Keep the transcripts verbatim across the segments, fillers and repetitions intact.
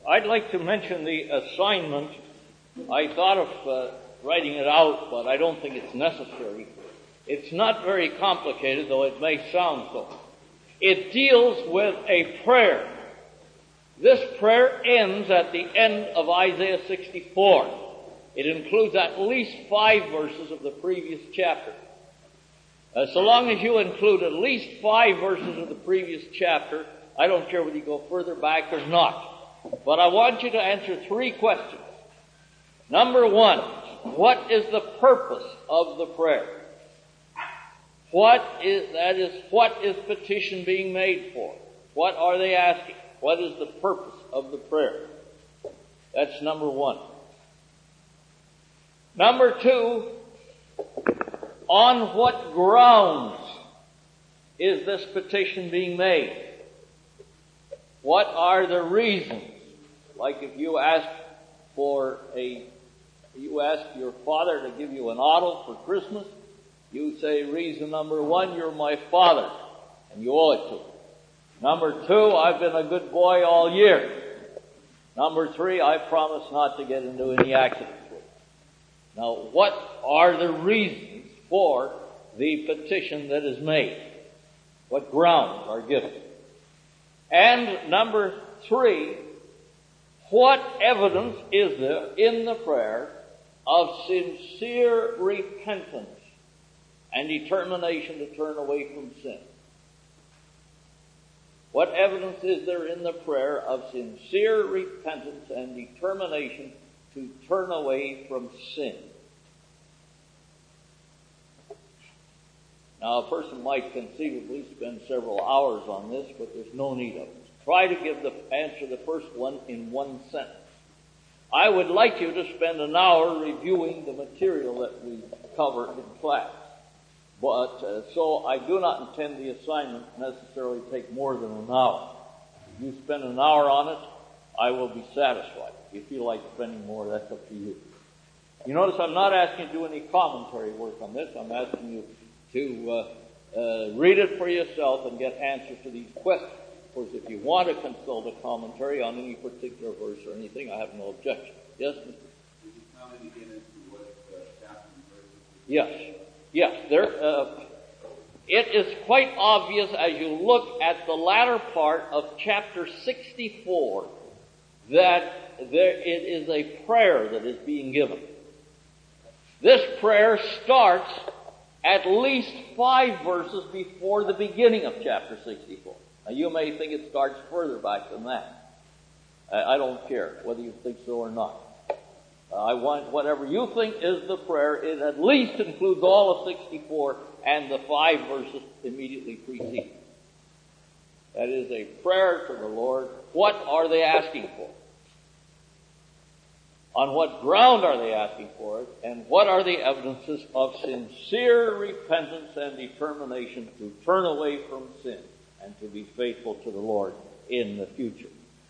I'd like to mention the assignment. I thought of uh, writing it out, but I don't think it's necessary. It's not very complicated, though it may sound so. It deals with a prayer. This prayer ends at the end of Isaiah sixty-four. It includes at least five verses of the previous chapter. Uh, so long as you include at least five verses of the previous chapter, I don't care whether you go further back or not. But I want you to answer three questions. Number one, what is the purpose of the prayer? What is, that is, what is petition being made for? What are they asking? What is the purpose of the prayer? That's number one. Number two, on what grounds is this petition being made? What are the reasons? Like if you ask for a, you ask your father to give you an auto for Christmas, you say reason number one, you're my father, and you owe it to him. Number two, I've been a good boy all year. Number three, I promise not to get into any accidents with him. Now, what are the reasons for the petition that is made? What grounds are given? And number three, what evidence is there in the prayer of sincere repentance and determination to turn away from sin? What evidence is there in the prayer of sincere repentance and determination to turn away from sin? Now, a person might conceivably spend several hours on this, but there's no need of it. Try to give the answer the first one in one sentence. I would like you to spend an hour reviewing the material that we cover in class. But, uh, so I do not intend the assignment to necessarily take more than an hour. If you spend an hour on it, I will be satisfied. If you feel like spending more, that's up to you. You notice I'm not asking you to do any commentary work on this. I'm asking you to uh, uh, read it for yourself and get answers to these questions. Of course, if you want to consult a commentary on any particular verse or anything, I have no objection. Yes, Mister Did you comment again as to what uh, chapter and verse? Yes. Yes, there, uh, it is quite obvious as you look at the latter part of chapter sixty-four that there, it is a prayer that is being given. This prayer starts at least five verses before the beginning of chapter sixty-four. Now you may think it starts further back than that. I, I don't care whether you think so or not. I want whatever you think is the prayer. It at least includes all of sixty-four and the five verses immediately preceding. That is a prayer to the Lord. What are they asking for? On what ground are they asking for it? And what are the evidences of sincere repentance and determination to turn away from sin and to be faithful to the Lord in the future?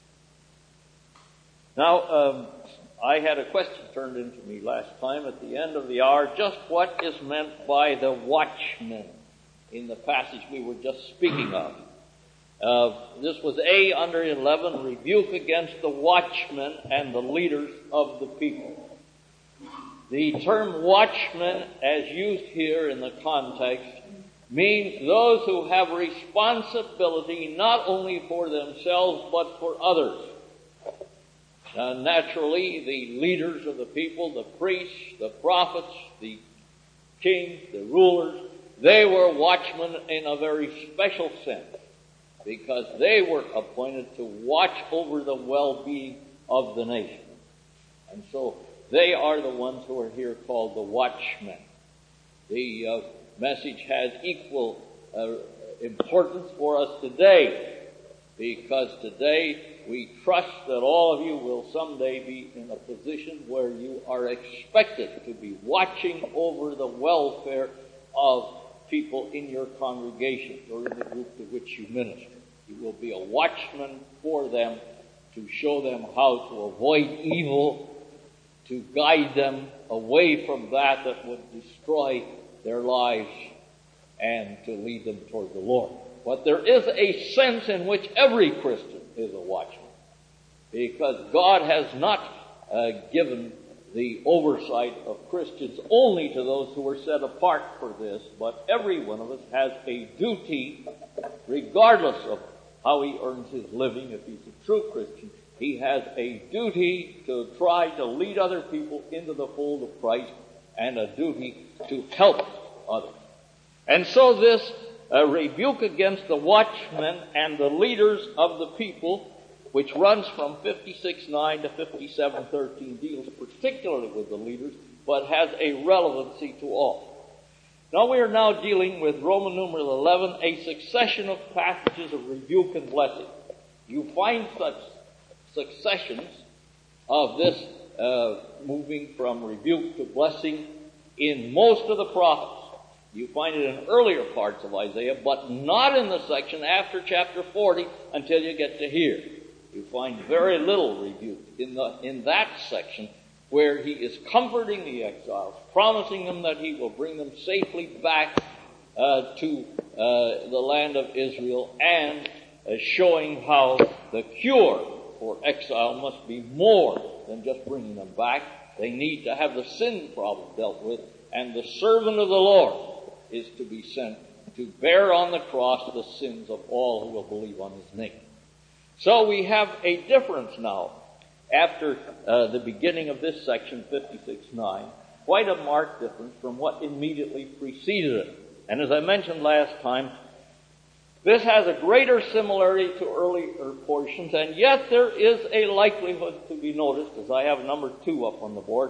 Now, um, I had a question turned into me last time at the end of the hour. Just what is meant by the watchmen in the passage we were just speaking of? Uh, this was A under eleven, rebuke against the watchmen and the leaders of the people. The term watchmen, as used here in the context, means those who have responsibility not only for themselves but for others. Uh, naturally, the leaders of the people, the priests, the prophets, the kings, the rulers, they were watchmen in a very special sense because they were appointed to watch over the well-being of the nation. And so they are the ones who are here called the watchmen. The uh, message has equal uh, importance for us today because today we trust that all of you will someday be in a position where you are expected to be watching over the welfare of people in your congregation or in the group to which you minister. You will be a watchman for them to show them how to avoid evil, to guide them away from that that would destroy their lives, and to lead them toward the Lord. But there is a sense in which every Christian is a watchman, because God has not uh, given the oversight of Christians only to those who are set apart for this, but every one of us has a duty, regardless of how he earns his living. If he's a true Christian, he has a duty to try to lead other people into the fold of Christ, and a duty to help others. And so this uh, rebuke against the watchmen and the leaders of the people, which runs from fifty-six nine to fifty-seven thirteen, deals particularly with the leaders, but has a relevancy to all. Now we are now dealing with Roman numeral eleven, a succession of passages of rebuke and blessing. You find such successions of this uh, moving from rebuke to blessing in most of the prophets. You find it in earlier parts of Isaiah, but not in the section after chapter forty until you get to here. You find very little rebuke in the in that section where he is comforting the exiles, promising them that he will bring them safely back uh, to uh, the land of Israel, and uh, showing how the cure for exile must be more than just bringing them back. They need to have the sin problem dealt with, and the servant of the Lord is to be sent to bear on the cross the sins of all who will believe on his name. So we have a difference now after uh, the beginning of this section, fifty-six nine, quite a marked difference from what immediately preceded it. And as I mentioned last time, this has a greater similarity to earlier portions, and yet there is a likelihood to be noticed, as I have number two up on the board,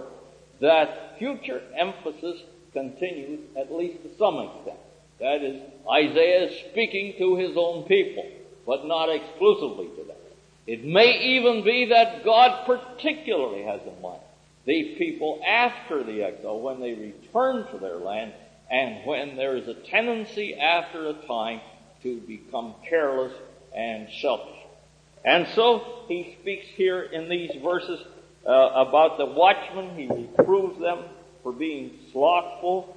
that future emphasis continues at least to some extent. That is, Isaiah is speaking to his own people, but not exclusively to them. It may even be that God particularly has in mind the people after the exile, when they return to their land, and when there is a tendency after a time to become careless and selfish. And so he speaks here in these verses uh, about the watchmen. He reproves them for being slothful.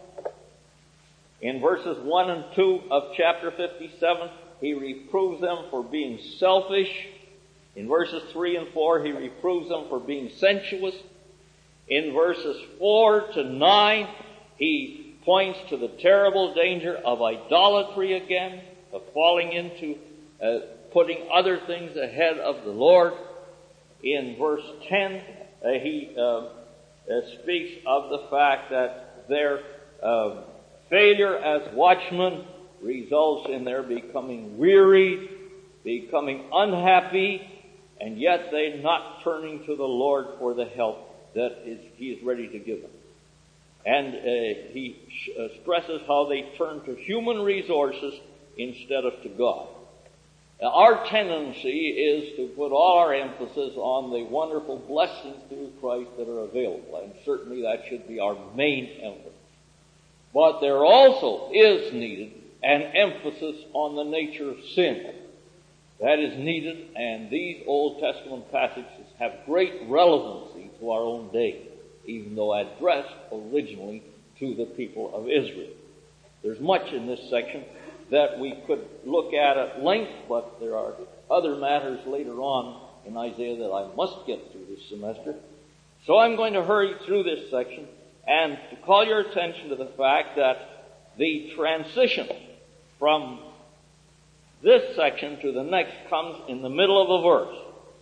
In verses one and two of chapter fifty-seven, he reproves them for being selfish. In verses three and four, he reproves them for being sensuous. In verses four to nine, he points to the terrible danger of idolatry again, of falling into uh, putting other things ahead of the Lord. In verse ten, uh, he uh, uh, speaks of the fact that their uh, failure as watchmen results in their becoming weary, becoming unhappy, and yet they're not turning to the Lord for the help that is, he is ready to give them. And uh, he sh- uh, stresses how they turn to human resources instead of to God. Now, our tendency is to put all our emphasis on the wonderful blessings through Christ that are available, and certainly that should be our main emphasis. But there also is needed an emphasis on the nature of sin. That is needed, and these Old Testament passages have great relevancy to our own day, even though addressed originally to the people of Israel. There's much in this section that we could look at at length, but there are other matters later on in Isaiah that I must get through this semester. So I'm going to hurry through this section and to call your attention to the fact that the transition from this section to the next comes in the middle of a verse.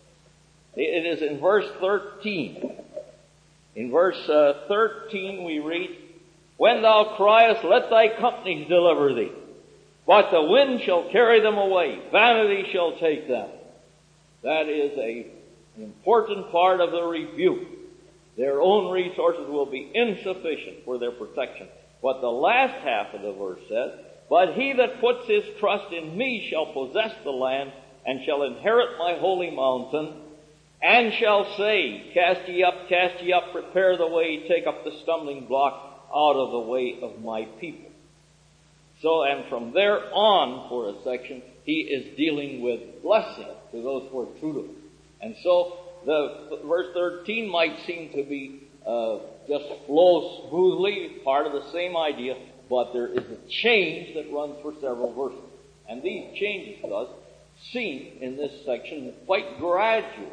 It is in verse thirteen. In verse uh, thirteen we read, "When thou criest, let thy companies deliver thee. But the wind shall carry them away. Vanity shall take them." That is a, an important part of the rebuke. Their own resources will be insufficient for their protection. But the last half of the verse says, "But he that puts his trust in me shall possess the land, and shall inherit my holy mountain, and shall say, Cast ye up, cast ye up, prepare the way, take up the stumbling block out of the way of my people." So, and from there on, for a section, he is dealing with blessing to those who are true to him. And so, the verse thirteen might seem to be uh, just flow smoothly, part of the same idea, but there is a change that runs for several verses. And these changes to us seem, in this section, quite gradual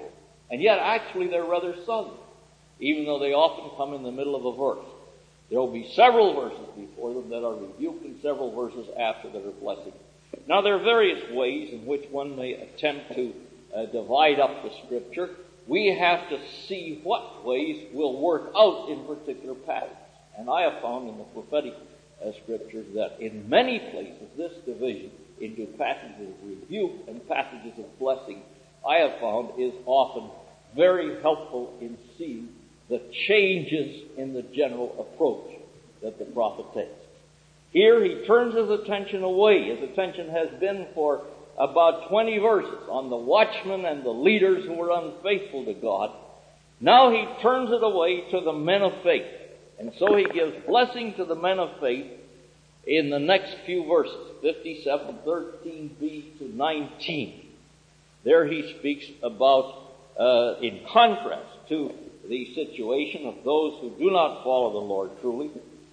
And yet, actually, they're rather sudden, even though they often come in the middle of a verse. There will be several verses before them that are rebuke and several verses after that are blessing. Now, there are various ways in which one may attempt to uh, divide up the Scripture. We have to see what ways will work out in particular passages. And I have found in the prophetic uh, Scriptures that in many places this division into passages of rebuke and passages of blessing, I have found is often very helpful in seeing the changes in the general approach that the prophet takes. Here he turns his attention away. His attention has been for about twenty verses on the watchmen and the leaders who were unfaithful to God. Now he turns it away to the men of faith. And so he gives blessing to the men of faith in the next few verses, fifty-seven, thirteen b to nineteen. There he speaks about, uh, in contrast to the situation of those who do not follow the Lord truly.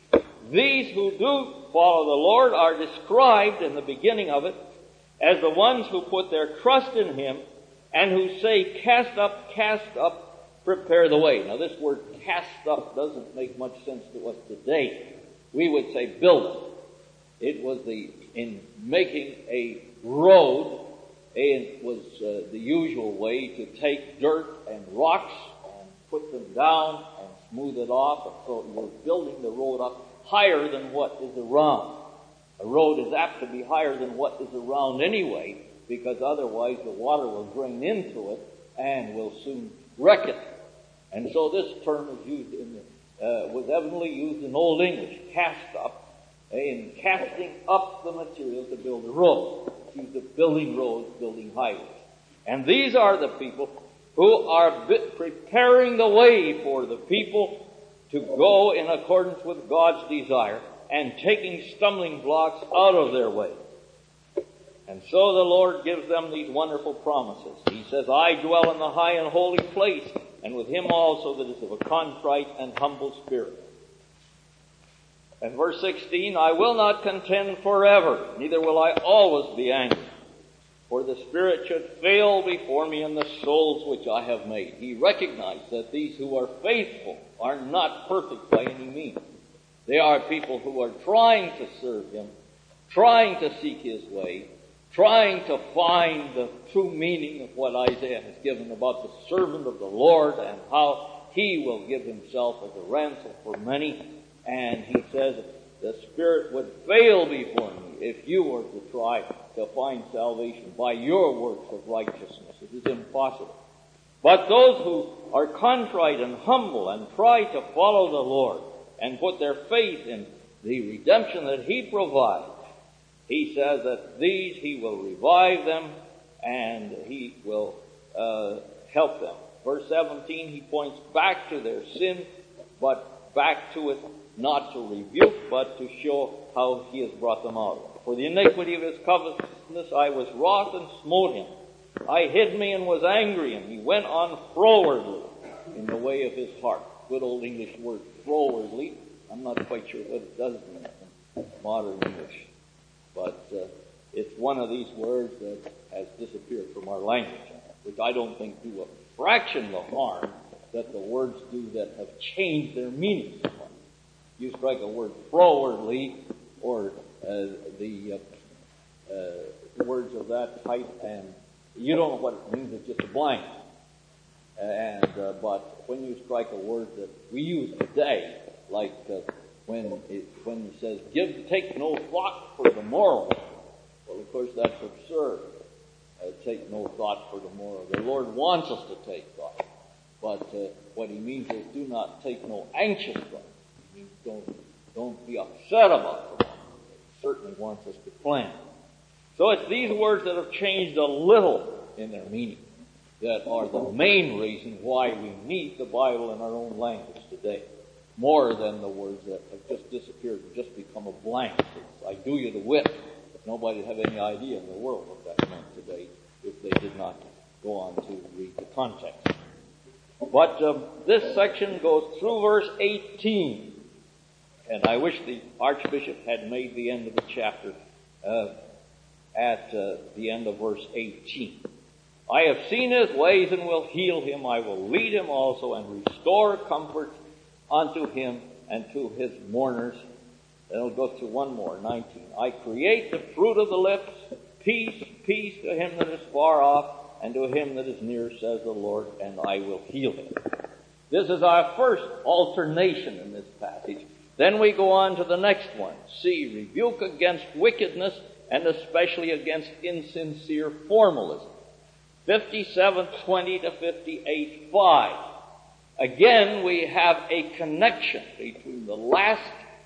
These who do follow the Lord are described in the beginning of it as the ones who put their trust in Him and who say, cast up, cast up, prepare the way. Now this word cast up doesn't make much sense to us today. We would say build up. It was the, in making a road, it was uh, the usual way to take dirt and rocks and put them down and smooth it off. And so you're building the road up higher than what is around. A road is apt to be higher than what is around anyway, because otherwise the water will drain into it and will soon wreck it. And so this term is used in the, uh, was evidently used in Old English, cast up, in casting up the material to build a road. It's used of building roads, building highways. And these are the people who are preparing the way for the people to go in accordance with God's desire and taking stumbling blocks out of their way. And so the Lord gives them these wonderful promises. He says, I dwell in the high and holy place, and with him also that is of a contrite and humble spirit. And verse sixteen, I will not contend forever, neither will I always be angry. For the spirit should fail before me in the souls which I have made. He recognized that these who are faithful are not perfect by any means. They are people who are trying to serve Him, trying to seek His way, trying to find the true meaning of what Isaiah has given about the servant of the Lord and how He will give Himself as a ransom for many. And he says, the Spirit would fail before me if you were to try to find salvation by your works of righteousness. It is impossible. But those who are contrite and humble and try to follow the Lord and put their faith in the redemption that He provides, He says that these He will revive them and He will uh, help them. Verse seventeen, he points back to their sin, but back to it not to rebuke, but to show how He has brought them out. For the iniquity of his covetousness I was wroth and smote him. I hid me and was angry, and he went on frowardly in the way of his heart. Good old English word, frowardly. I'm not quite sure what it does in modern English. But uh, it's one of these words that has disappeared from our language, which I don't think do a fraction of the harm that the words do that have changed their meaning so much. You strike a word frowardly or uh, the uh, uh, words of that type, and you don't know what it means. It's just a blank. And uh, but when you strike a word that we use today, like uh, when it, when he says, "Give, take no thought for the morrow," well, of course that's absurd. Uh, take no thought for the morrow. The Lord wants us to take thought, but uh, what He means is, do not take no anxious thought. He means don't don't be upset about the morrow. He certainly wants us to plan. So it's these words that have changed a little in their meaning that are the main reason why we need the Bible in our own language today, more than the words that have just disappeared and just become a blank. It's, I do you the wit. Nobody would have any idea in the world what that meant today if they did not go on to read the context. But um, this section goes through verse eighteen, and I wish the Archbishop had made the end of the chapter uh, at uh, the end of verse eighteen. I have seen his ways and will heal him. I will lead him also and restore comfort unto him and to his mourners. Then I'll go through one more, nineteen. I create the fruit of the lips. Peace, peace to him that is far off and to him that is near, says the Lord, and I will heal him. This is our first alternation in this passage. Then we go on to the next one. C, rebuke against wickedness and especially against insincere formalism. fifty-seven twenty to fifty-eight five. Again, we have a connection between the last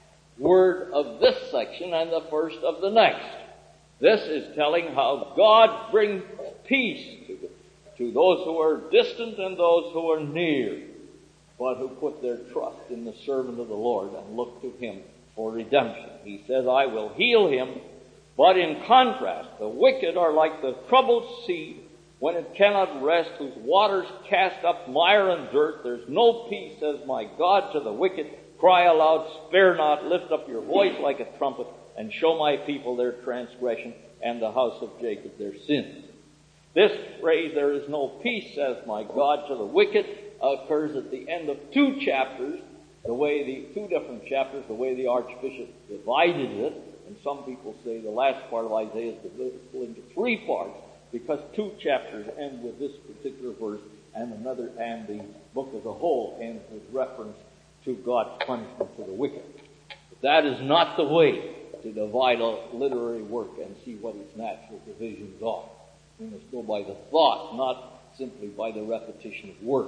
word of this section and the first of the next. This is telling how God brings peace to, to those who are distant and those who are near, but who put their trust in the servant of the Lord and look to him for redemption. He says, I will heal him. But in contrast, the wicked are like the troubled sea when it cannot rest, whose waters cast up mire and dirt. There's no peace, says my God, to the wicked. Cry aloud, spare not, lift up your voice like a trumpet, and show my people their transgression and the house of Jacob their sins. This phrase, there is no peace, says my God, to the wicked, occurs at the end of two chapters, the way the, two different chapters, the way the Archbishop divided it. And some people say the last part of Isaiah is divided into three parts, because two chapters end with this particular verse, and another, and the book as a whole ends with reference to God's punishment to the wicked. But that is not the way to divide a literary work and see what its natural divisions are. We must go by the thought, not simply by the repetition of words.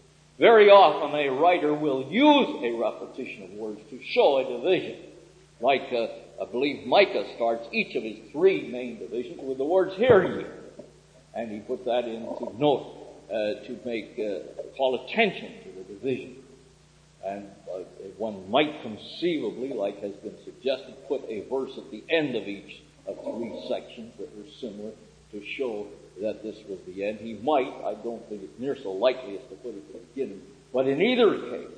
Very often a writer will use a repetition of words to show a division. Like, uh, I believe Micah starts each of his three main divisions with the words, hear ye. And he put that in to note, uh, to make, uh, call attention to the division. And uh, one might conceivably, like has been suggested, put a verse at the end of each of three sections that were similar to show that this was the end. He might, I don't think it's near so likely as to put it at the beginning. But in either case,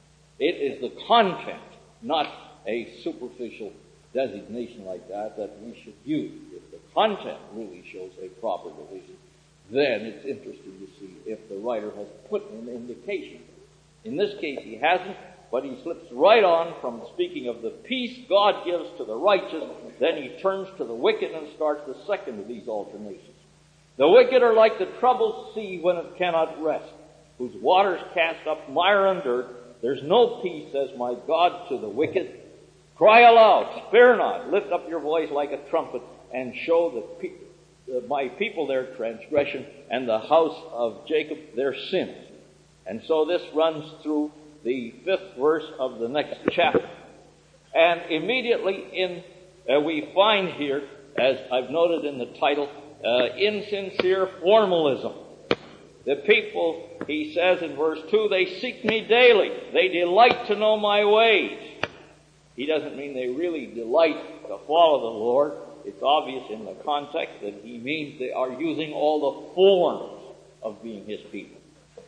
it is the content, not a superficial designation like that, that we should use. If the content really shows a proper division, then it's interesting to see if the writer has put an indication. In this case, he hasn't, but he slips right on from speaking of the peace God gives to the righteous, then he turns to the wicked and starts the second of these alternations. The wicked are like the troubled sea when it cannot rest, whose waters cast up mire and dirt. There's no peace, says my God, to the wicked. Cry aloud, spare not, lift up your voice like a trumpet, and show the pe- uh, my people their transgression, and the house of Jacob their sins. And so this runs through the fifth verse of the next chapter. And immediately in, uh, we find here, as I've noted in the title, uh, insincere formalism. The people, he says in verse two, they seek me daily. They delight to know my ways. He doesn't mean they really delight to follow the Lord. It's obvious in the context that he means they are using all the forms of being his people.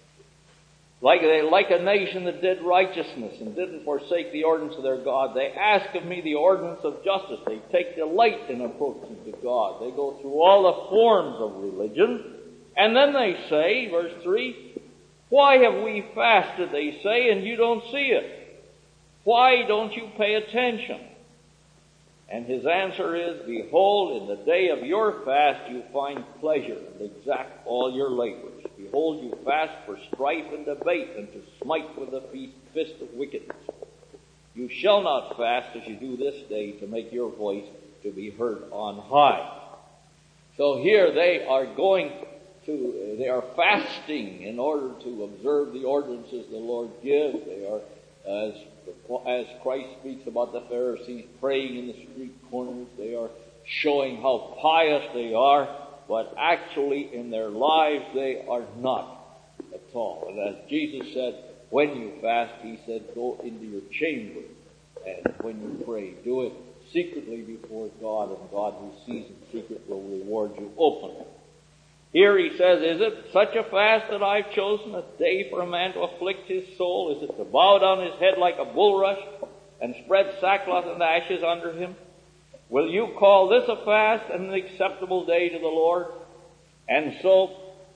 Like they, like a nation that did righteousness and didn't forsake the ordinance of their God. They ask of me the ordinance of justice. They take delight in approaching to God. They go through all the forms of religion. And then they say, verse three, why have we fasted, they say, and you don't see it? Why don't you pay attention? And his answer is, behold, in the day of your fast you find pleasure and exact all your labors. Behold, you fast for strife and debate and to smite with the fist of wickedness. You shall not fast as you do this day to make your voice to be heard on high. So here they are going to, they are fasting in order to observe the ordinances the Lord gives. They are, as As Christ speaks about the Pharisees praying in the street corners, they are showing how pious they are, but actually in their lives they are not at all. And as Jesus said, when you fast, he said, go into your chamber, and when you pray, do it secretly before God, and God who sees in secret will reward you openly. Here he says, is it such a fast that I've chosen, a day for a man to afflict his soul? Is it to bow down his head like a bulrush and spread sackcloth and ashes under him? Will you call this a fast and an acceptable day to the Lord? And so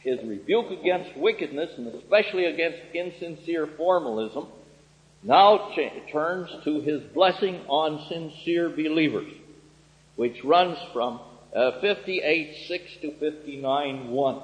his rebuke against wickedness, and especially against insincere formalism, now ch- turns to his blessing on sincere believers, which runs from uh, fifty-eight six to fifty-nine one.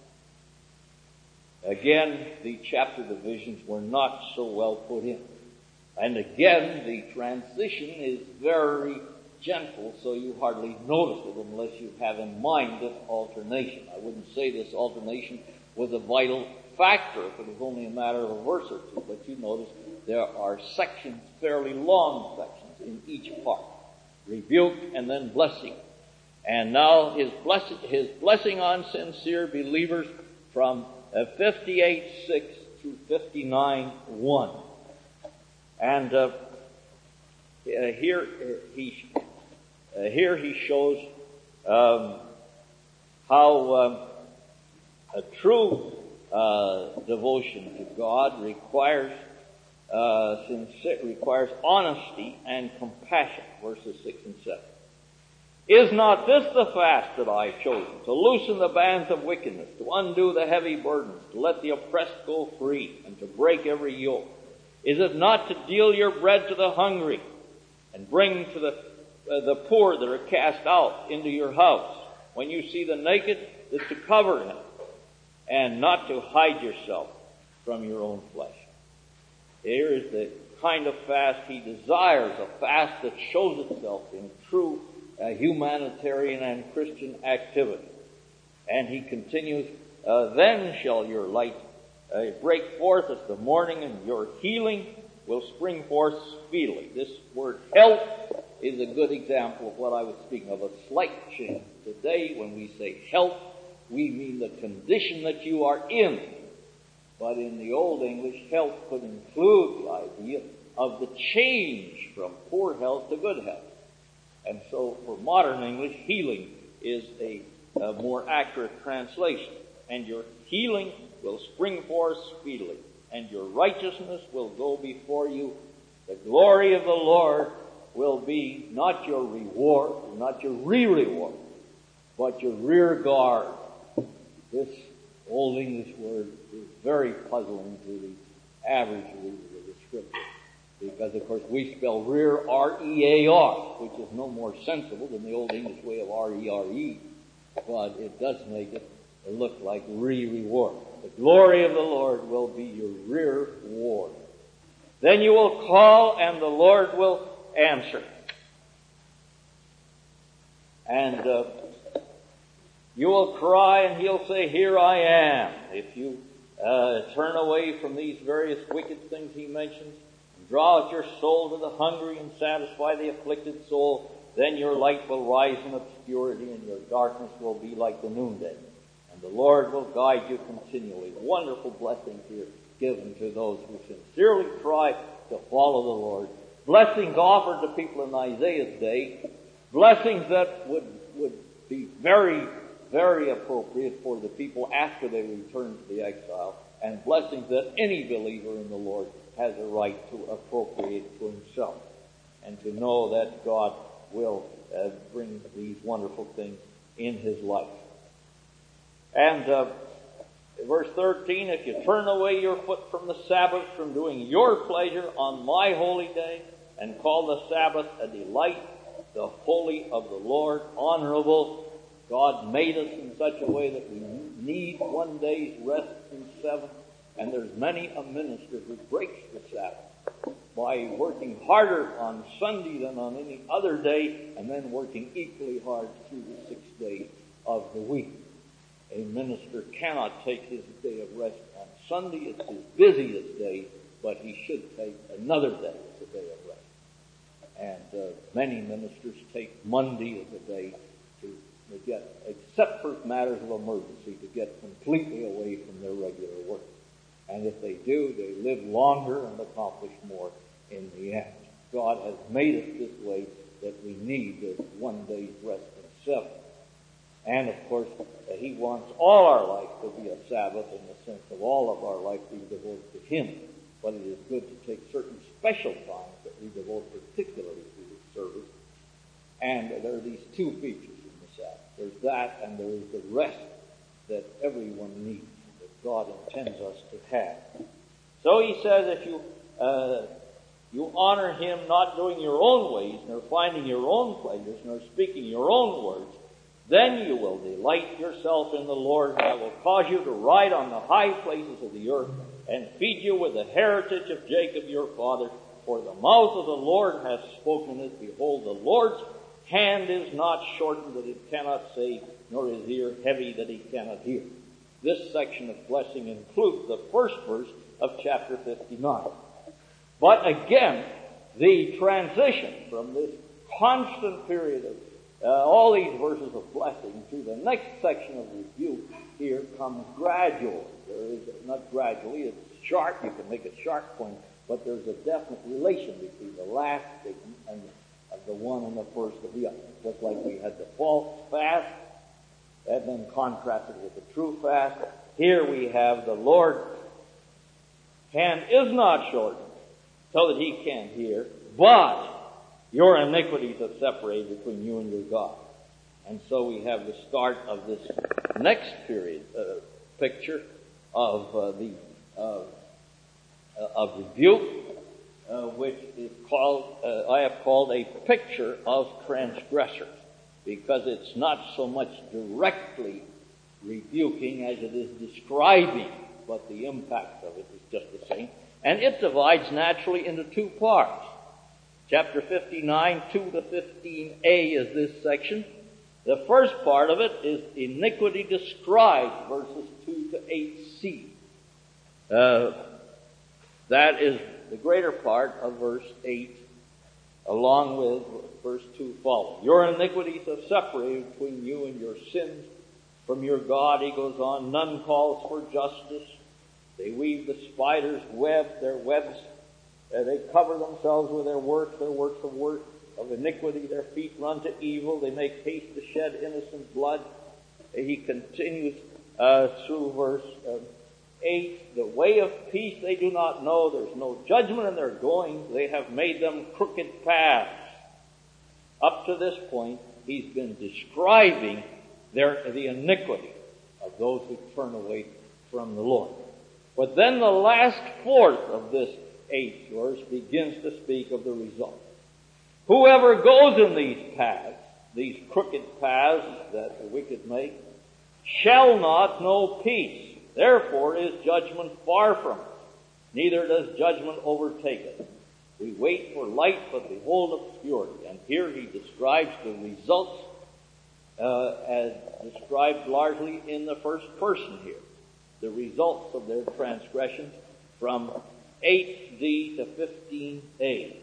Again, the chapter divisions were not so well put in. And again, the transition is very gentle, so you hardly notice it unless you have in mind this alternation. I wouldn't say this alternation was a vital factor if it was only a matter of a verse or two, but you notice there are sections, fairly long sections, in each part. Rebuke and then blessing. And now his blessing, his blessing on sincere believers from uh, fifty-eight six through fifty-nine one. And uh, uh, here uh, he uh, here he shows um, how um, a true uh, devotion to God requires uh, sincere, requires honesty and compassion. Verses six and seven. Is not this the fast that I have chosen, to loosen the bands of wickedness, to undo the heavy burdens, to let the oppressed go free, and to break every yoke? Is it not to deal your bread to the hungry, and bring to the uh, the poor that are cast out into your house? When you see the naked, is to cover him, and not to hide yourself from your own flesh. Here is the kind of fast he desires, a fast that shows itself in true uh, humanitarian and Christian activity. And he continues, uh, then shall your light uh, break forth as the morning, and your healing will spring forth speedily. This word health is a good example of what I was speaking of, a slight change. Today, when we say health, we mean the condition that you are in. But in the Old English, health could include the idea of the change from poor health to good health. And so for modern English, healing is a, a more accurate translation. And your healing will spring forth speedily, and your righteousness will go before you. The glory of the Lord will be not your reward, not your re-reward, but your rear guard. This Old English word is very puzzling to the average reader of the Scripture, because, of course, we spell rear R E A R, which is no more sensible than the Old English way of R E R E, but it does make it look like re-reward. The glory of the Lord will be your rear ward. Then you will call, and the Lord will answer. And uh, you will cry, and he'll say, here I am. If you uh, turn away from these various wicked things he mentions, and draw out your soul to the hungry and satisfy the afflicted soul, then your light will rise in obscurity, and your darkness will be like the noonday. And the Lord will guide you continually. Wonderful blessings here given to those who sincerely try to follow the Lord. Blessings offered to people in Isaiah's day. Blessings that would, would be very, very appropriate for the people after they return to the exile. And blessings that any believer in the Lord has a right to appropriate to himself. And to know that God will uh, bring these wonderful things in his life. And uh, verse thirteen, if you turn away your foot from the Sabbath, from doing your pleasure on my holy day, and call the Sabbath a delight, the holy of the Lord honorable. God made us in such a way that we need one day's rest in seven. And there's many a minister who breaks the Sabbath by working harder on Sunday than on any other day, and then working equally hard through the six days of the week. A minister cannot take his day of rest on Sunday. It's his busiest day, but he should take another day as a day of rest. And uh, many ministers take Monday as a day to, to get, except for matters of emergency, to get completely away from their regular work. And if they do, they live longer and accomplish more in the end. God has made us this way that we need this one day's rest in seven. And, of course, uh, he wants all our life to be a Sabbath in the sense of all of our life being devoted to him. But it is good to take certain special times that we devote particularly to his service. And there are these two features in the Sabbath. There's that, and there is the rest. that everyone needs, that God intends us to have. So he says, if you uh, you honor him not doing your own ways, nor finding your own pleasures, nor speaking your own words, then you will delight yourself in the Lord, and I will cause you to ride on the high places of the earth, and feed you with the heritage of Jacob your father. For the mouth of the Lord hath spoken it. Behold, the Lord's hand is not shortened that it cannot save, nor his ear heavy that he cannot hear. This section of blessing includes the first verse of chapter fifty-nine. But again, the transition from this constant period of uh, all these verses of blessing to the next section of rebuke here comes gradually. There is, not gradually, it's sharp, you can make a sharp point, but there's a definite relation between the last statement and the one and the first of the other. Just like we had the false fast, and then contrasted with the true fast. Here we have the Lord's hand is not shortened so that he can't hear, but your iniquities have separated between you and your God. And so we have the start of this next period, uh, picture of uh, the uh, of rebuke, uh, which is called, uh, I have called a picture of transgressors, because it's not so much directly rebuking as it is describing, but the impact of it is just the same. And it divides naturally into two parts. Chapter fifty-nine, two to fifteen a is this section. The first part of it is iniquity described, verses two to eight c. Uh, that is the greater part of verse eight, along with verse two following. Your iniquities have separated between you and your sins from your God. He goes on, none calls for justice. They weave the spider's web, their webs. Uh, they cover themselves with their works, their works of work of iniquity. Their feet run to evil. They make haste to shed innocent blood. Uh, he continues uh, through verse uh, eight. The way of peace they do not know. There's no judgment in their goings. They have made them crooked paths. Up to this point, he's been describing their, the iniquity of those who turn away from the Lord. But then the last fourth of this eighth verse begins to speak of the result. Whoever goes in these paths, these crooked paths that the wicked make, shall not know peace. Therefore is judgment far from it, neither does judgment overtake it. We wait for light, but behold obscurity. And here he describes the results uh, as described largely in the first person here. The results of their transgressions from eight d to fifteen a.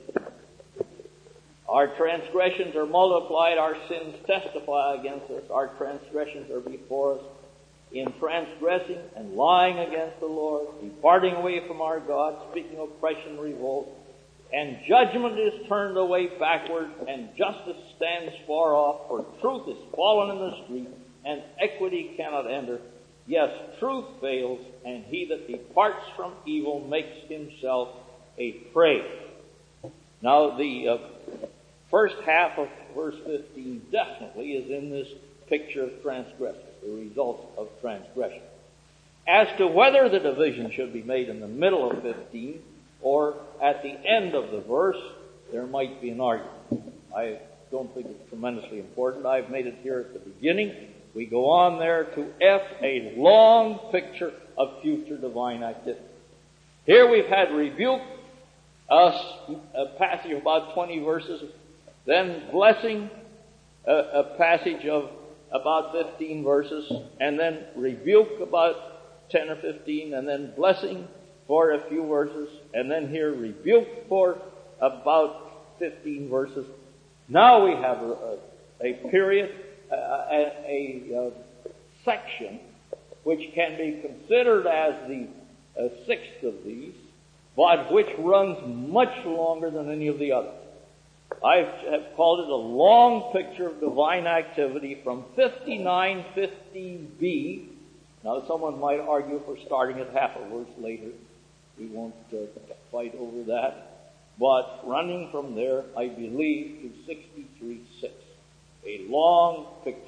Our transgressions are multiplied, our sins testify against us, our transgressions are before us in transgressing and lying against the Lord, departing away from our God, speaking oppression, revolt, and judgment is turned away backward, and justice stands far off, for truth is fallen in the street, and equity cannot enter. Yes, truth fails, and he that departs from evil makes himself a prey. Now, the uh, first half of verse fifteen definitely is in this picture of transgression, the results of transgression. As to whether the division should be made in the middle of fifteen or at the end of the verse, there might be an argument. I don't think it's tremendously important. I've made it here at the beginning. We go on there to F, a long picture of future divine activity. Here we've had rebuke, a, a passage of about twenty verses, then blessing, a, a passage of about fifteen verses, and then rebuke about ten or fifteen, and then blessing for a few verses, and then here rebuke for about fifteen verses. Now we have a, a period, a, a, a, a section which can be considered as the uh, sixth of these, but which runs much longer than any of the others. I have called it a long picture of divine activity from fifty-nine fifteen b. Now someone might argue for starting at half a verse later. We won't uh, fight over that. But running from there, I believe, to sixty-three six. A long picture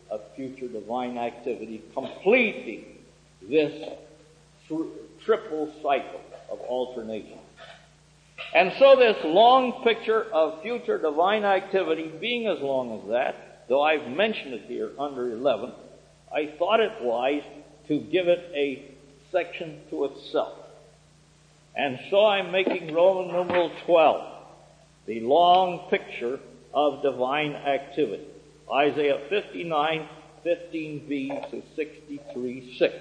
of future divine activity, completing this tr- triple cycle of alternation. And so this long picture of future divine activity, being as long as that, though I've mentioned it here under eleven, I thought it wise to give it a section to itself. And so I'm making Roman numeral twelve the long picture of divine activity. Isaiah fifty-nine, fifteen b to sixty-three, six.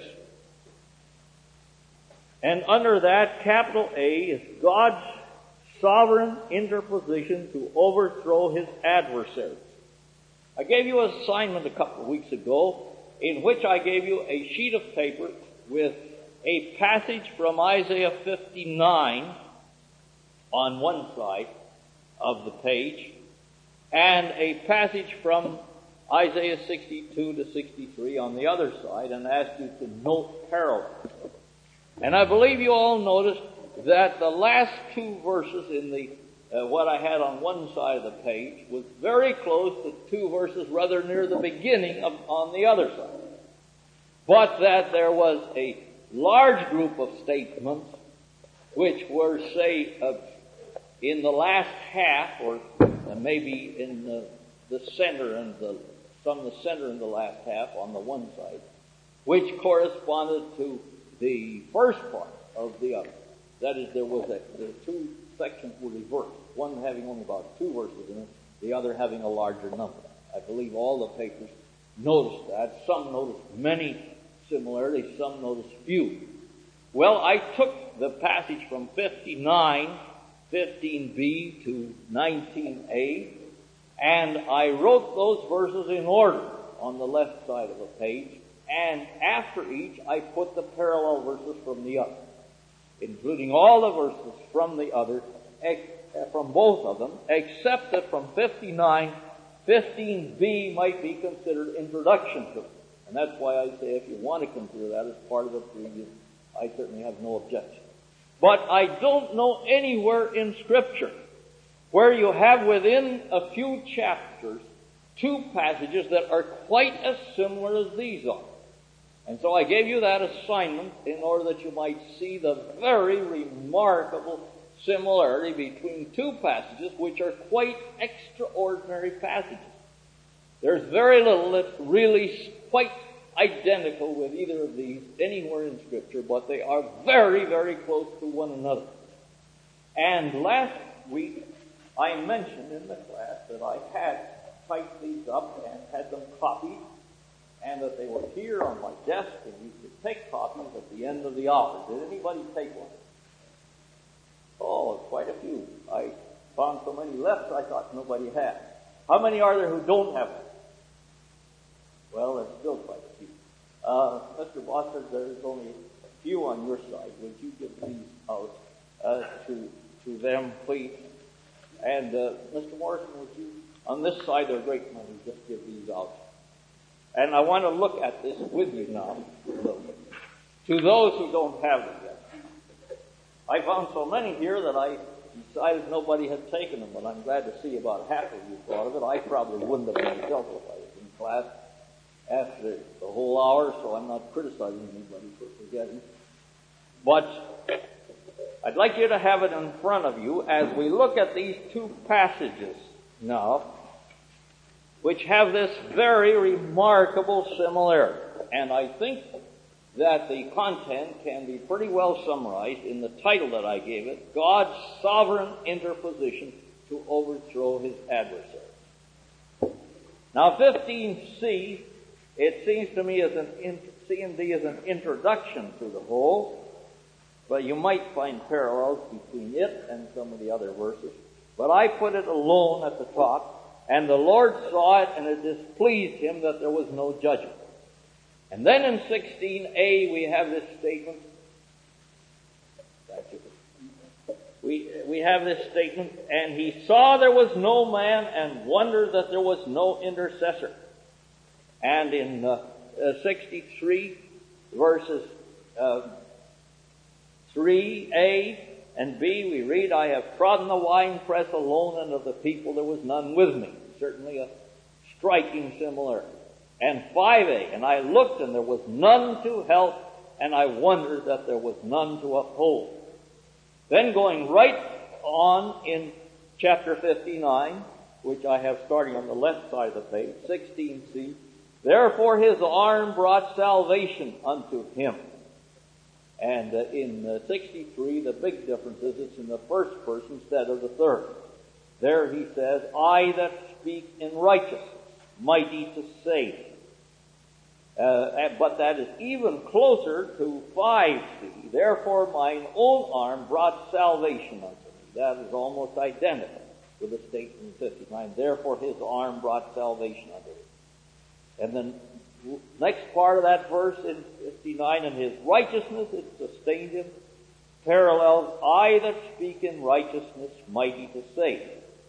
And under that, capital A is God's sovereign interposition to overthrow his adversaries. I gave you an assignment a couple of weeks ago in which I gave you a sheet of paper with a passage from Isaiah fifty-nine on one side of the page and a passage from Isaiah sixty-two to sixty-three on the other side, and asked you to note parallels. And I believe you all noticed that the last two verses in the uh, what I had on one side of the page was very close to two verses rather near the beginning of on the other side. But that there was a large group of statements which were, say, uh, in the last half, or uh, maybe in the, the center and the from the center in the last half on the one side, which corresponded to the first part of the other. That is, there was a, the two sections were reversed, one having only about two verses in it, the other having a larger number. I believe all the papers noticed that. Some noticed many similarities, some noticed few. Well, I took the passage from fifty-nine, fifteen b to nineteen a, and I wrote those verses in order on the left side of the page, and after each I put the parallel verses from the other, including all the verses from the other, from both of them, except that from fifty-nine, fifteen b might be considered introduction to it. And that's why I say if you want to consider that as part of the previous, I certainly have no objection. But I don't know anywhere in Scripture where you have within a few chapters two passages that are quite as similar as these are. And so I gave you that assignment in order that you might see the very remarkable similarity between two passages which are quite extraordinary passages. There's very little that's really quite identical with either of these anywhere in Scripture, but they are very, very close to one another. And last week, I mentioned in the class that I had typed these up and had them copied, and that they were here on my desk, and you could take copies at the end of the hour. Did anybody take one? Oh, quite a few. I found so many left, I thought nobody had. How many are there who don't have one? Well, there's still quite a few. Uh, Mister Bossard, there's only a few on your side. Would you give these out uh, to to them, please? And uh, Mister Morrison, would you, on this side, there are great many, just give these out. And I want to look at this with you now a little bit. To those who don't have them yet. I found so many here that I decided nobody had taken them, but I'm glad to see about half of you thought of it. I probably wouldn't have myself if I was in class after the whole hour, so I'm not criticizing anybody for forgetting. But I'd like you to have it in front of you as we look at these two passages now, which have this very remarkable similarity. And I think that the content can be pretty well summarized in the title that I gave it, God's Sovereign Interposition to Overthrow His Adversaries. Now, fifteen c, it seems to me as an in, C and D as an introduction to the whole, but you might find parallels between it and some of the other verses. But I put it alone at the top, and the Lord saw it, and it displeased Him that there was no judgment. And then in sixteen a, we have this statement. We, we have this statement, and He saw there was no man and wondered that there was no intercessor. And in uh, uh, sixty-three, verses uh, three a and b, we read, I have trodden the winepress alone, and of the people there was none with me. Certainly a striking similarity. And five A, and I looked and there was none to help, and I wondered that there was none to uphold. Then going right on in chapter fifty-nine, which I have starting on the left side of the page, sixteen C, therefore his arm brought salvation unto him. And uh, in uh, sixty-three, the big difference is it's in the first person instead of the third. There he says, I that speak in righteousness, mighty to save. Uh, but that is even closer to five C. Therefore mine own arm brought salvation unto me. That is almost identical with the statement in fifty-nine. Therefore his arm brought salvation unto me. And then next part of that verse in fifty-nine, and his righteousness it sustained him, parallels, I that speak in righteousness, mighty to save.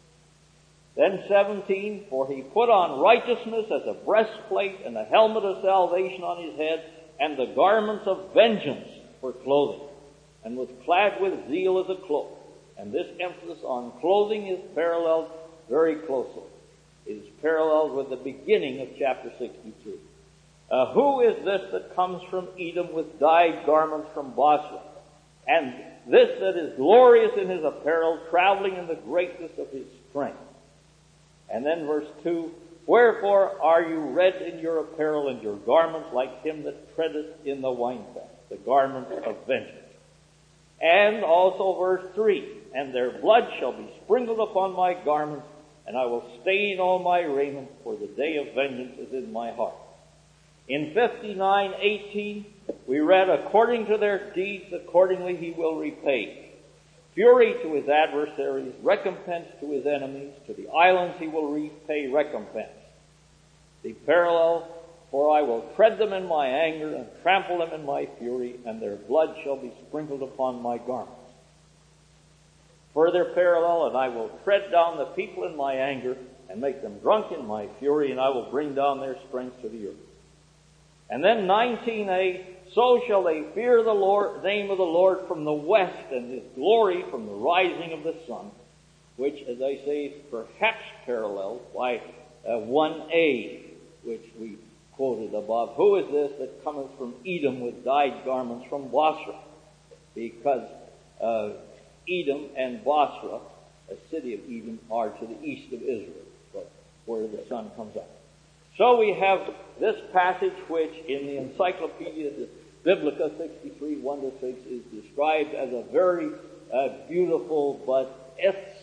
Then seventeen, for he put on righteousness as a breastplate and a helmet of salvation on his head and the garments of vengeance for clothing, and was clad with zeal as a cloak. And this emphasis on clothing is paralleled very closely. It is paralleled with the beginning of chapter sixty-two. Uh, who is this that comes from Edom with dyed garments from Bosra? And this that is glorious in his apparel, traveling in the greatness of his strength. And then verse two, wherefore are you red in your apparel and your garments like him that treadeth in the winepress, the garments of vengeance. And also verse three, and their blood shall be sprinkled upon my garments, and I will stain all my raiment, for the day of vengeance is in my heart. In fifty-nine eighteen, we read, according to their deeds, accordingly he will repay. Fury to his adversaries, recompense to his enemies, to the islands he will repay recompense. The parallel, for I will tread them in my anger and trample them in my fury, and their blood shall be sprinkled upon my garments. Further parallel, and I will tread down the people in my anger and make them drunk in my fury, and I will bring down their strength to the earth. And then nineteen A, so shall they fear the Lord, name of the Lord from the west, and his glory from the rising of the sun, which, as I say, is perhaps paralleled by uh, one A, which we quoted above. Who is this that cometh from Edom with dyed garments from Bosra? Because uh, Edom and Bosra, a city of Edom, are to the east of Israel, but where the sun comes up. So we have this passage which in the Encyclopedia Biblica sixty-three, one to six is described as a very uh, beautiful but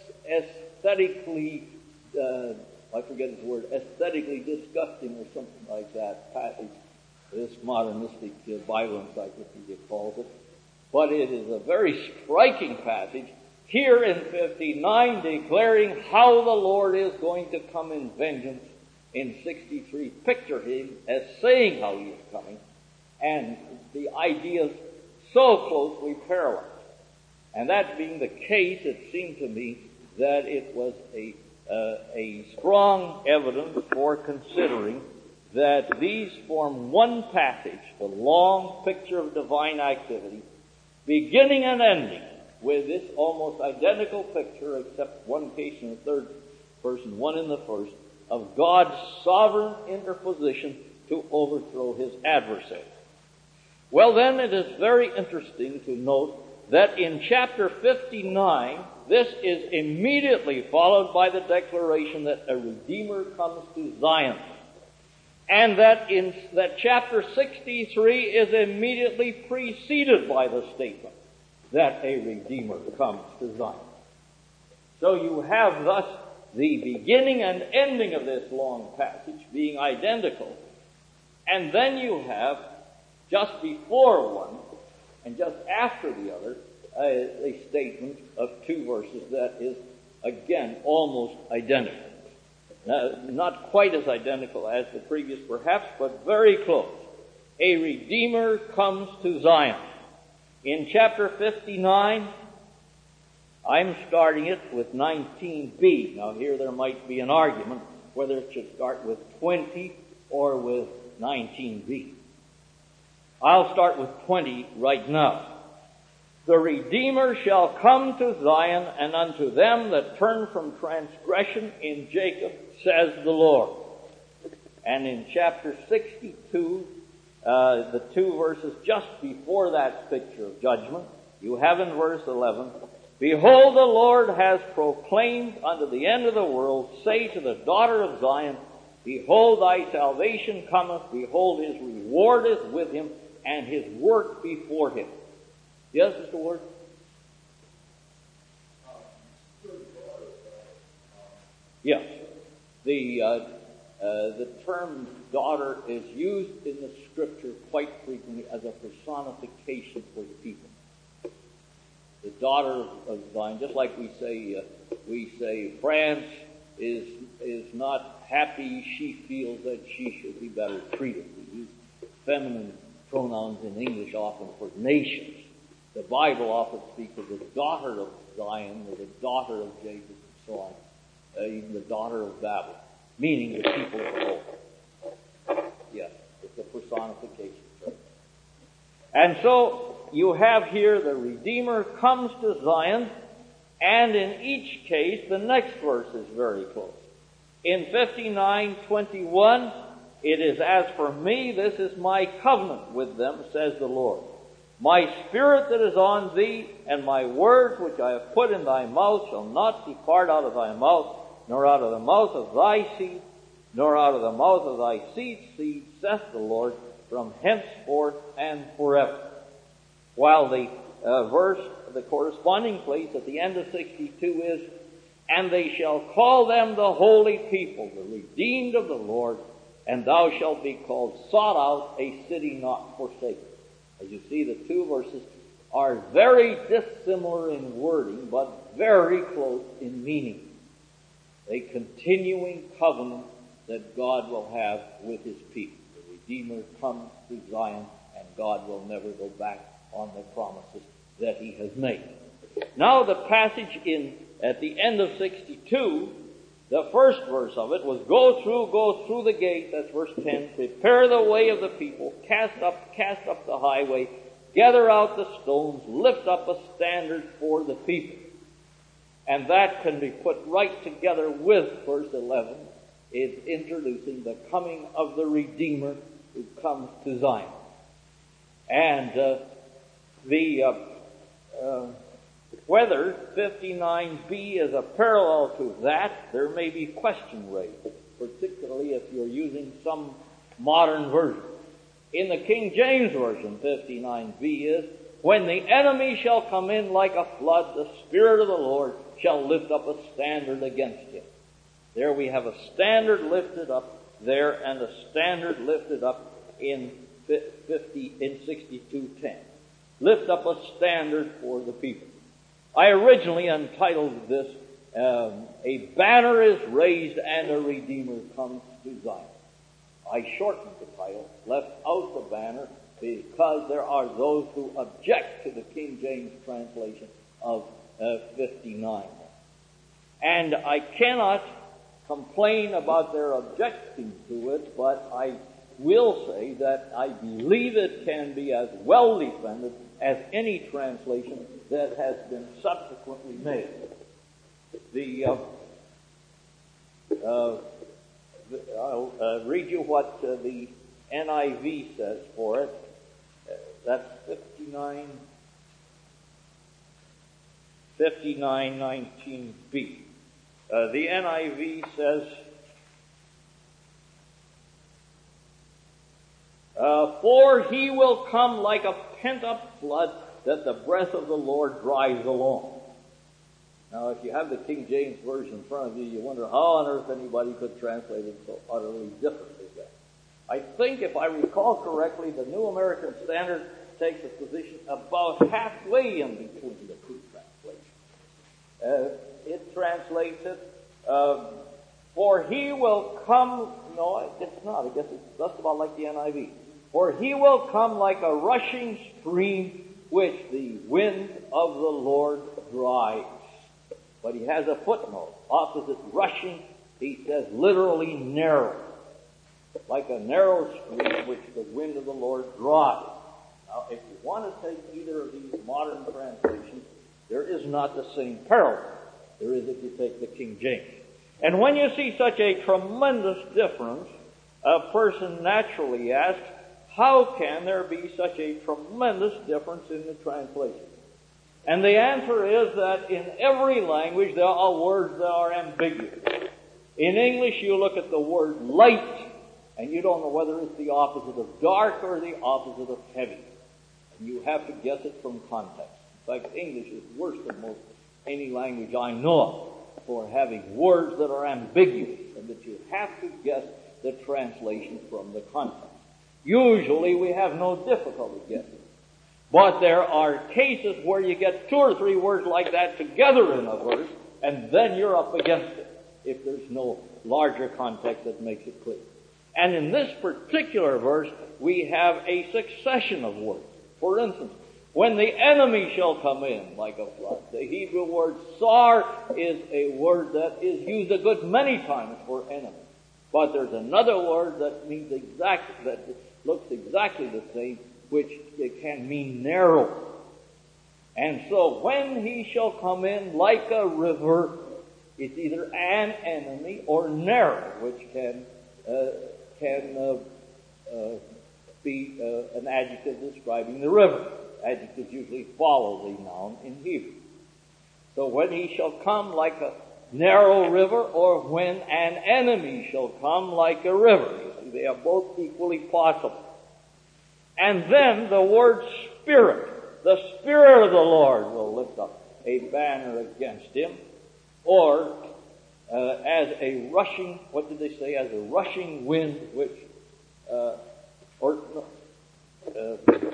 aesthetically, uh, I forget his word, aesthetically disgusting or something like that passage. This modernistic uh, Bible Encyclopedia calls it. But it is a very striking passage here in fifty-nine declaring how the Lord is going to come in vengeance. In sixty-three, picture him as saying how he is coming, and the ideas so closely parallel. And that being the case, it seemed to me that it was a uh, a strong evidence for considering that these form one passage, the long picture of divine activity, beginning and ending with this almost identical picture, except one case in the third person, one in the first, of God's sovereign interposition to overthrow his adversary. Well then, it is very interesting to note that in chapter fifty-nine, this is immediately followed by the declaration that a Redeemer comes to Zion. And that in that chapter sixty-three is immediately preceded by the statement that a Redeemer comes to Zion. So you have thus the beginning and ending of this long passage being identical. And then you have, just before one and just after the other, a, a statement of two verses that is, again, almost identical. Now, not quite as identical as the previous, perhaps, but very close. A Redeemer comes to Zion. In chapter fifty-nine, I'm starting it with nineteen B. Now here there might be an argument whether it should start with twenty or with nineteen B. I'll start with twenty right now. The Redeemer shall come to Zion, and unto them that turn from transgression in Jacob, says the Lord. And in chapter sixty-two, uh, the two verses just before that picture of judgment, you have in verse eleven, Behold, the Lord has proclaimed unto the end of the world, say to the daughter of Zion, Behold, thy salvation cometh, behold, his reward is with him, and his work before him. Yes, Mister Ward? Yes. The, uh, uh, the term daughter is used in the Scripture quite frequently as a personification for the people. The daughter of Zion, just like we say, uh, we say France is is not happy, she feels that she should be better treated. We use feminine pronouns in English often for nations. The Bible often speaks of the daughter of Zion, or the daughter of Jacob, and so on, uh, even the daughter of Babel, meaning the people of the Lord. Yes, it's a personification. And so you have here the Redeemer comes to Zion, and in each case, the next verse is very close. In fifty-nine twenty-one, it is, As for me, this is my covenant with them, says the Lord. My spirit that is on thee, and my words which I have put in thy mouth shall not depart out of thy mouth, nor out of the mouth of thy seed, nor out of the mouth of thy seed's seed, saith the Lord, from henceforth and forever. While the uh, verse, the corresponding place at the end of sixty-two is, And they shall call them the holy people, the redeemed of the Lord, and thou shalt be called sought out, a city not forsaken. As you see, the two verses are very dissimilar in wording, but very close in meaning. A continuing covenant that God will have with his people. The Redeemer comes to Zion, and God will never go back on the promises that he has made. Now the passage in at the end of sixty-two, the first verse of it was, Go through, go through the gate, that's verse ten, prepare the way of the people, cast up, cast up the highway, gather out the stones, lift up a standard for the people. And that can be put right together with verse eleven. It's introducing the coming of the Redeemer who comes to Zion. And uh, the uh, uh, whether fifty-nine b is a parallel to that, there may be question raised, particularly if you're using some modern version. In the King James Version, fifty-nine b is, When the enemy shall come in like a flood, the Spirit of the Lord shall lift up a standard against him. There we have a standard lifted up there, and a standard lifted up in fifty in sixty-two ten. Lift up a standard for the people. I originally entitled this, um, A Banner is Raised and a Redeemer Comes to Zion. I shortened the title, left out the banner, because there are those who object to the King James translation of uh, fifty-nine. And I cannot complain about their objecting to it, but I will say that I believe it can be as well defended as any translation that has been subsequently made. The uh, uh, I'll uh, read you what uh, the N I V says for it. Uh, that's fifty-nine, fifty-nine nineteen b. Uh, the N I V says, uh, For he will come like a pent-up flood that the breath of the Lord drives along. Now, if you have the King James Version in front of you, you wonder how on earth anybody could translate it so utterly differently then. I think, if I recall correctly, the New American Standard takes a position about halfway in between the two translations. Uh, it translates it, uh, For he will come, no, it's not, I guess it's just about like the N I V. For he will come like a rushing stream which the wind of the Lord drives. But he has a footnote. Opposite rushing, he says literally narrow. Like a narrow stream which the wind of the Lord drives. Now, if you want to take either of these modern translations, there is not the same parallel. There is if you take the King James. And when you see such a tremendous difference a person naturally asks, how can there be such a tremendous difference in the translation? And the answer is that in every language there are words that are ambiguous. In English you look at the word light, and you don't know whether it's the opposite of dark or the opposite of heavy. And you have to guess it from context. In fact, English is worse than most any language I know of for having words that are ambiguous, and that you have to guess the translation from the context. Usually we have no difficulty guessing. But there are cases where you get two or three words like that together in a verse, and then you're up against it, if there's no larger context that makes it clear. And in this particular verse, we have a succession of words. For instance, when the enemy shall come in like a flood, the Hebrew word sar is a word that is used a good many times for enemy. But there's another word that means exactly, that looks exactly the same, which it can mean narrow. And so when he shall come in like a river, it's either an enemy or narrow, which can uh, can uh, uh, be uh, an adjective describing the river. Adjectives usually follow the noun in Hebrew. So when he shall come like a narrow river, or when an enemy shall come like a river. You see, they are both equally possible. And then the word Spirit. The Spirit of the Lord will lift up a banner against him. Or uh, as a rushing, what did they say? As a rushing wind, which, uh, or, uh,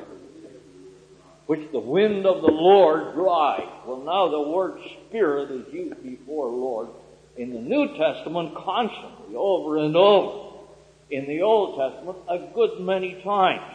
which the wind of the Lord drives. Well, now the word Spirit is used before Lord in the New Testament constantly, over and over. In the Old Testament, a good many times.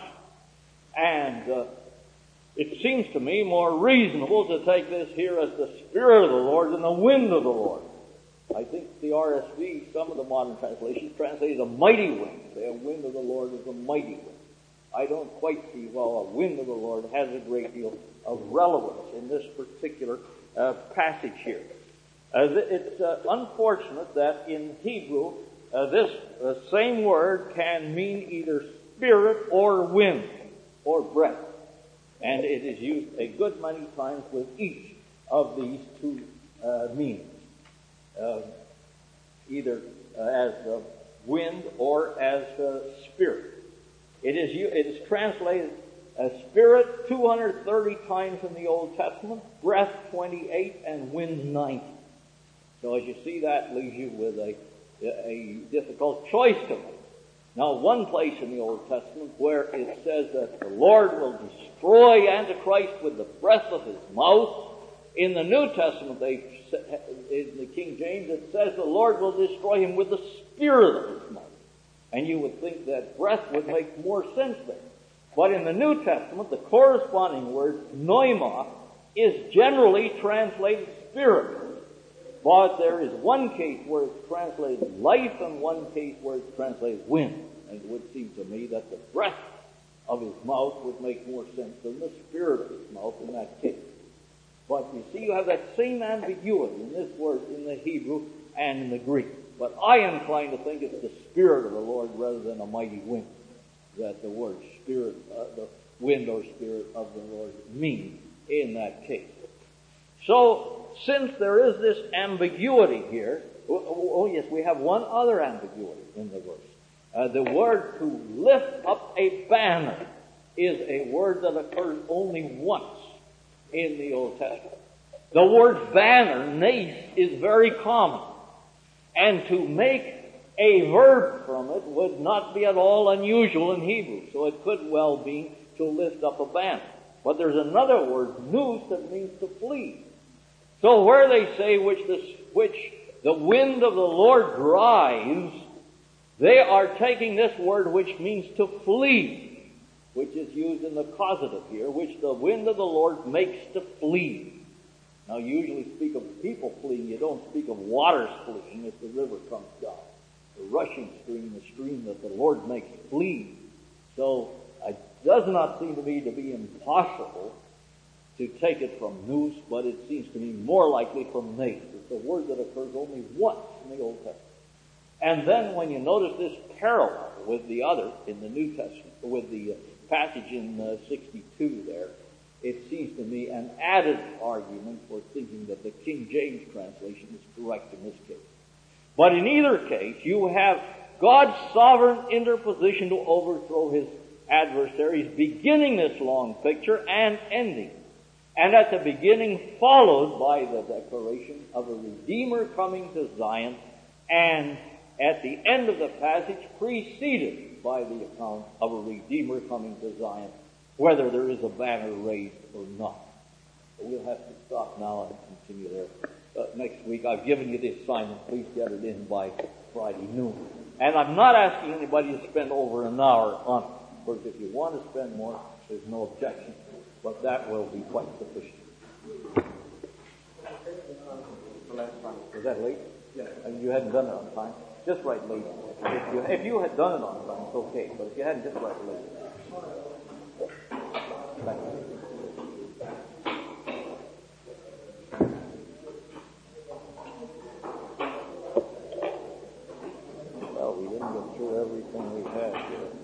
And uh, it seems to me more reasonable to take this here as the Spirit of the Lord than the wind of the Lord. I think the R S V, some of the modern translations, translate a mighty wind. Say a wind of the Lord is a mighty wind. I don't quite see, well, a wind of the Lord has a great deal of relevance in this particular uh, passage here. Uh, it's uh, unfortunate that in Hebrew, uh, this uh, same word can mean either spirit or wind or breath. And it is used a good many times with each of these two uh, meanings. Uh, either uh, as uh, wind or as uh, spirit. It is, it is translated as spirit two hundred thirty times in the Old Testament, breath twenty-eight, and wind ninety. So as you see, that leaves you with a, a difficult choice to make. Now, one place in the Old Testament where it says that the Lord will destroy Antichrist with the breath of his mouth. In the New Testament, they, in the King James, it says the Lord will destroy him with the spirit of his mouth. And you would think that breath would make more sense there. But in the New Testament, the corresponding word, pneuma, is generally translated spirit. But there is one case where it's translated life and one case where it's translated wind. And it would seem to me that the breath of his mouth would make more sense than the spirit of his mouth in that case. But you see, you have that same ambiguity in this word in the Hebrew and in the Greek. But I am inclined to think it's the Spirit of the Lord rather than a mighty wind that the word Spirit, uh, the wind or Spirit of the Lord means in that case. So, since there is this ambiguity here, oh, oh yes, we have one other ambiguity in the verse. Uh, the word to lift up a banner is a word that occurs only once in the Old Testament. The word banner, nace, is very common. And to make a verb from it would not be at all unusual in Hebrew. So it could well be to lift up a banner. But there's another word, nous, that means to flee. So where they say which the, which the wind of the Lord drives, they are taking this word which means to flee, which is used in the causative here, which the wind of the Lord makes to flee. Now, you usually speak of people fleeing. You don't speak of waters fleeing if the river comes down. The rushing stream, the stream that the Lord makes flee. So, it does not seem to me to be impossible to take it from nous, but it seems to me more likely from nace. It's a word that occurs only once in the Old Testament. And then when you notice this parallel with the other in the New Testament, with the uh, passage in uh, sixty-two there. It seems to me an added argument for thinking that the King James translation is correct in this case. But in either case, you have God's sovereign interposition to overthrow his adversaries, beginning this long picture and ending. And at the beginning followed by the declaration of a Redeemer coming to Zion, and at the end of the passage preceded by the account of a Redeemer coming to Zion, whether there is a banner raised or not. So we'll have to stop now and continue there uh, next week. I've given you the assignment. Please get it in by Friday noon. And I'm not asking anybody to spend over an hour on it. Of course, if you want to spend more, there's no objection. But that will be quite sufficient. Was that late? Yeah. And you hadn't done it on time? Just write late. If you, if you had done it on time, it's okay. But if you hadn't, just write late. Thank you. Well, we didn't get through everything we had here.